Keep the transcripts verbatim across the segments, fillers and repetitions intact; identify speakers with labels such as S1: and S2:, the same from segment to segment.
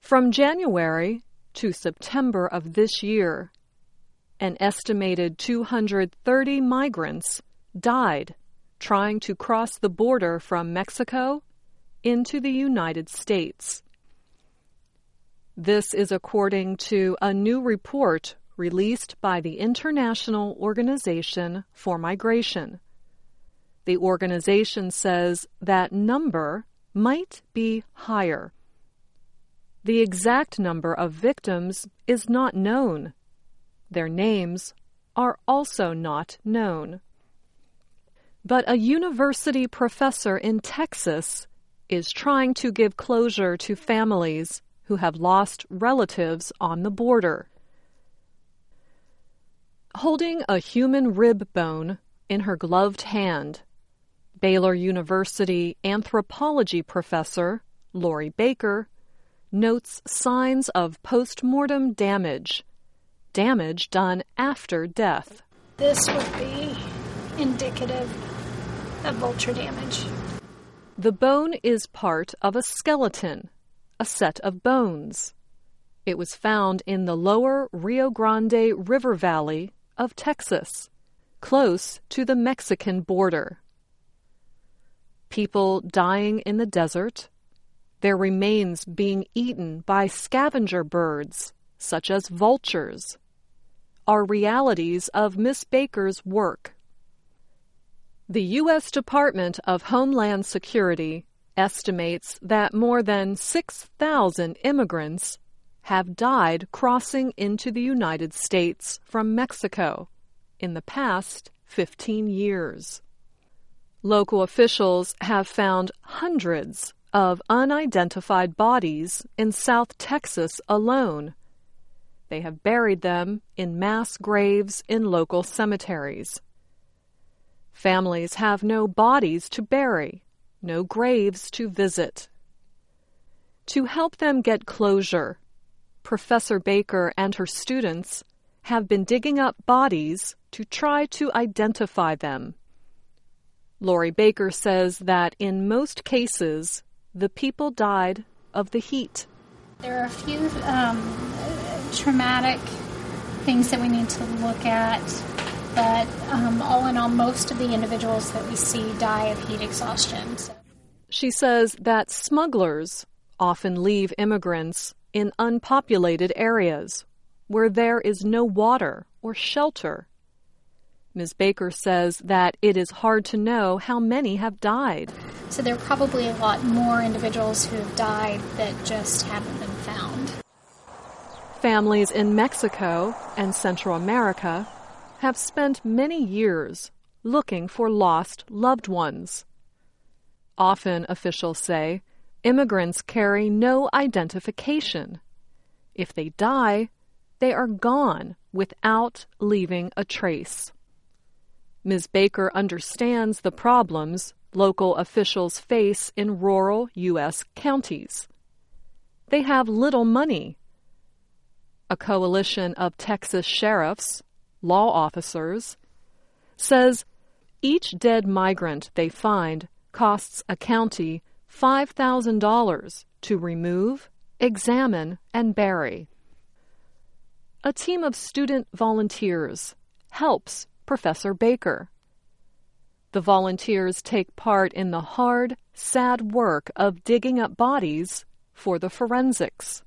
S1: From January to September of this year, an estimated two hundred thirty migrants died trying to cross the border from Mexico into the United States. This is according to a new report released by the International Organization for Migration. The organization says that number might be higher. The exact number of victims is not known. Their names are also not known. But a university professor in Texas is trying to give closure to families who have lost relatives on the border. Holding a human rib bone in her gloved hand, Baylor University anthropology professor Lori Baker notes signs of post-mortem damage, damage done after death.
S2: This would be indicative of vulture damage.
S1: The bone is part of a skeleton, a set of bones. It was found in the lower Rio Grande River Valley of Texas, close to the Mexican border. People dying in the desert, their remains being eaten by scavenger birds, such as vultures, are realities of Miss Baker's work. The U S Department of Homeland Security estimates that more than six thousand immigrants have died crossing into the United States from Mexico in the past fifteen years. Local officials have found hundreds of unidentified bodies in South Texas alone. They have buried them in mass graves in local cemeteries. Families have no bodies to bury, no graves to visit. To help them get closure, Professor Baker and her students have been digging up bodies to try to identify them. Lori Baker says that in most cases, the people died of the heat.
S2: There are a few um, traumatic things that we need to look at, but um, all in all, most of the individuals that we see die of heat exhaustion. So.
S1: She says that smugglers often leave immigrants in unpopulated areas where there is no water or shelter. Miz Baker says that it is hard to know how many have died.
S2: So there are probably a lot more individuals who have died that just haven't been found.
S1: Families in Mexico and Central America have spent many years looking for lost loved ones. Often, officials say, immigrants carry no identification. If they die, they are gone without leaving a trace. Miz Baker understands the problems local officials face in rural U S counties. They have little money. A coalition of Texas sheriffs, law officers, says each dead migrant they find costs a county five thousand dollars to remove, examine, and bury. A team of student volunteers helps Professor Baker. The volunteers take part in the hard, sad work of digging up bodies for the forensics.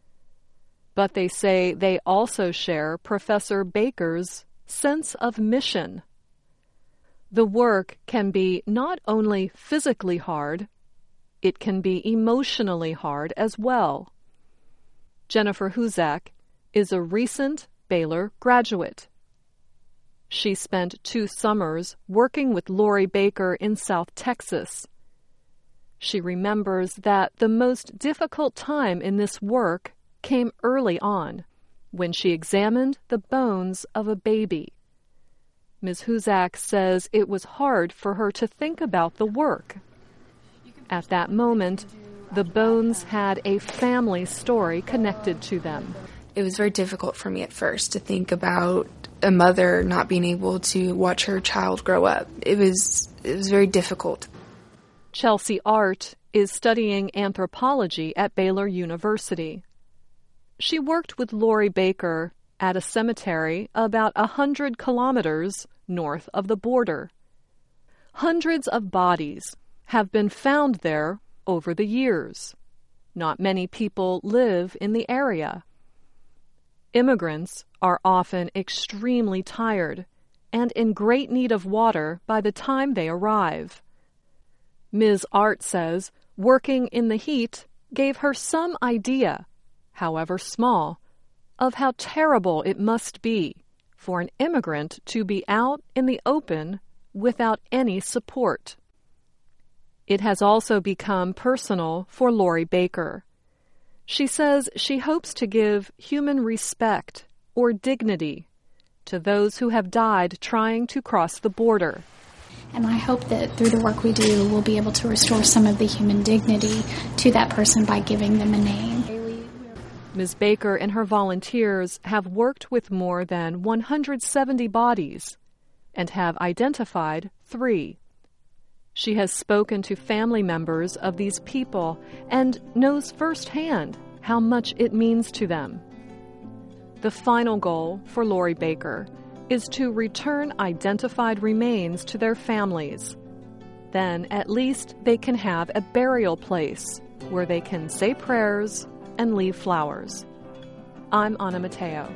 S1: But they say they also share Professor Baker's sense of mission. The work can be not only physically hard, it can be emotionally hard as well. Jennifer Huzak is a recent Baylor graduate. She spent two summers working with Lori Baker in South Texas. She remembers that the most difficult time in this work came early on, when she examined the bones of a baby. Miz Huzak says it was hard for her to think about the work. At that moment, the bones had a family story connected to them.
S3: It was very difficult for me at first to think about a mother not being able to watch her child grow up. It was it was very difficult.
S1: Chelsea Art is studying anthropology at Baylor University. She worked with Lori Baker at a cemetery about a hundred kilometers north of the border. Hundreds of bodies have been found there over the years. Not many people live in the area. Immigrants are often extremely tired and in great need of water by the time they arrive. Miz Art says working in the heat gave her some idea, however small, of how terrible it must be for an immigrant to be out in the open without any support. It has also become personal for Lori Baker. She says she hopes to give human respect or dignity to those who have died trying to cross the border.
S2: And I hope that through the work we do, we'll be able to restore some of the human dignity to that person by giving them a name.
S1: Miz Baker and her volunteers have worked with more than one hundred seventy bodies and have identified three. She has spoken to family members of these people and knows firsthand how much it means to them. The final goal for Lori Baker is to return identified remains to their families. Then at least they can have a burial place where they can say prayers and leave flowers. I'm Anna Mateo.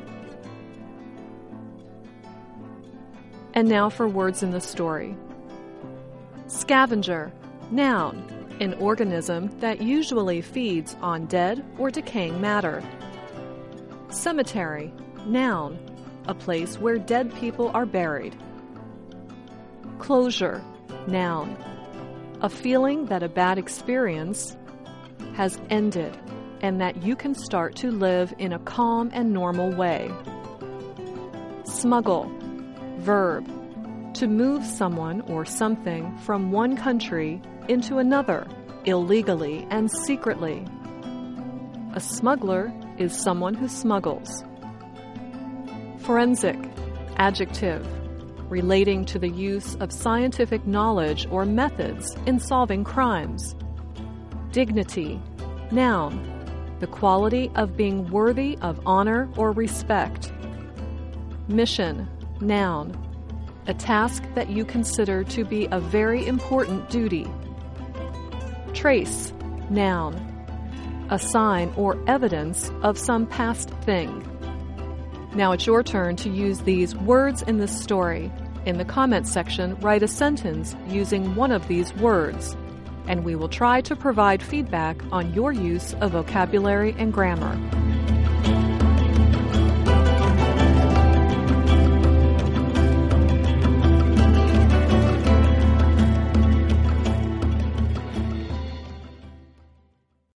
S1: And now for words in the story. Scavenger, noun, an organism that usually feeds on dead or decaying matter. Cemetery, noun, a place where dead people are buried. Closure, noun, a feeling that a bad experience has ended and that you can start to live in a calm and normal way. Smuggle, verb, to move someone or something from one country into another, illegally and secretly. A smuggler is someone who smuggles. Forensic, adjective, relating to the use of scientific knowledge or methods in solving crimes. Dignity, noun, the quality of being worthy of honor or respect. Mission, noun, a task that you consider to be a very important duty. Trace, noun, a sign or evidence of some past thing. Now it's your turn to use these words in this story. In the comments section, write a sentence using one of these words, and we will try to provide feedback on your use of vocabulary and grammar.